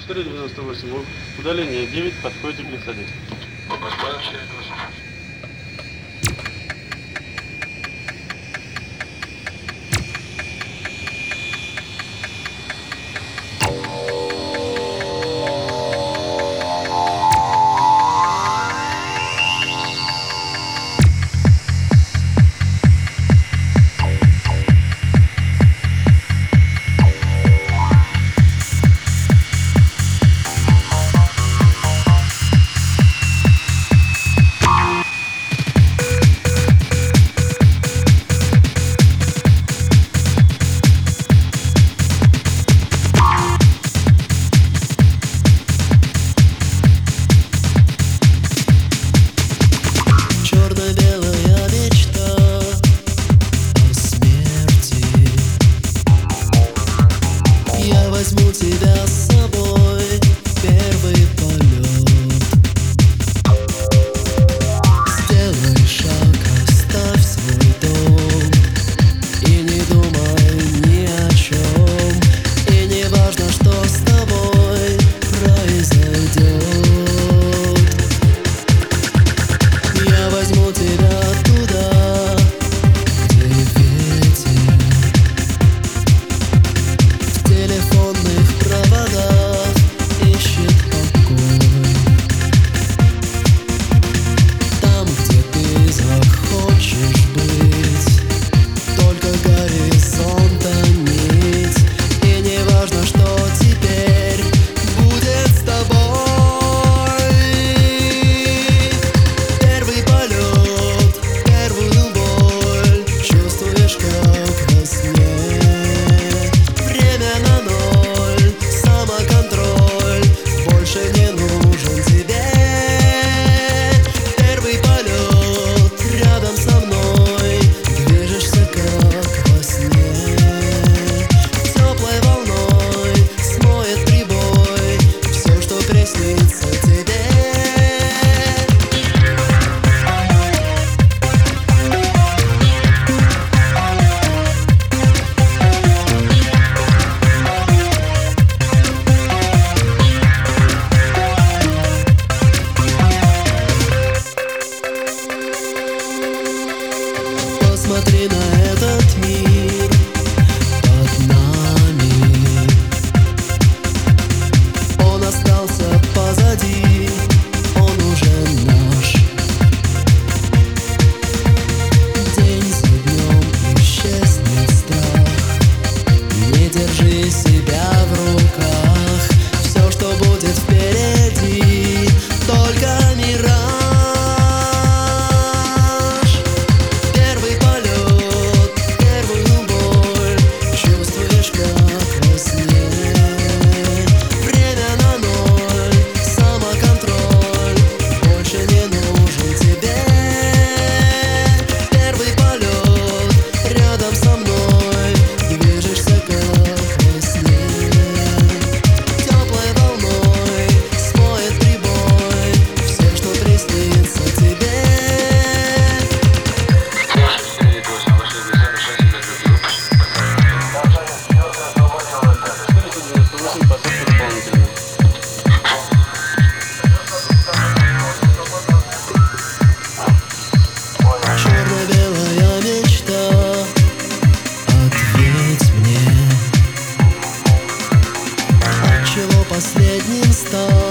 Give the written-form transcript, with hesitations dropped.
498. Удаление 9. Подходите к глиссаде. Возьму тебя с собой в первый полет. Сделай шаг, оставь свой дом и не думай ни о чем. И не важно, что с тобой произойдет. Я возьму тебя туда, где ветер в телефонных проводах ищет покой. Там, где ты захочешь быть, только горизонта нить. И не важно, что теперь будет с тобой. Первый полет, первую боль чувствуешь, как во сне. Время на ноль, самоконтроль больше не нужен тебе. Первый полет рядом со мной, движешься как во сне. Теплой волной смоет прибой все, что приснится тебе. Посмотри на этот мир под нами. Он остался позади, он уже наш. День за днем исчезнет страх. Не держи себя в руках. Все, что будет впереди, только мираж. Первый полет, первую боль чувствуешь, как во сне. Время на ноль, самоконтроль больше не нужен тебе. Первый полет рядом со мной, движешься как во сне. Теплой волной смоет прибой все, что приснится тебе. 498. Посадка дополнительная. Черно-белая мечта, ответь мне, отчего последним стал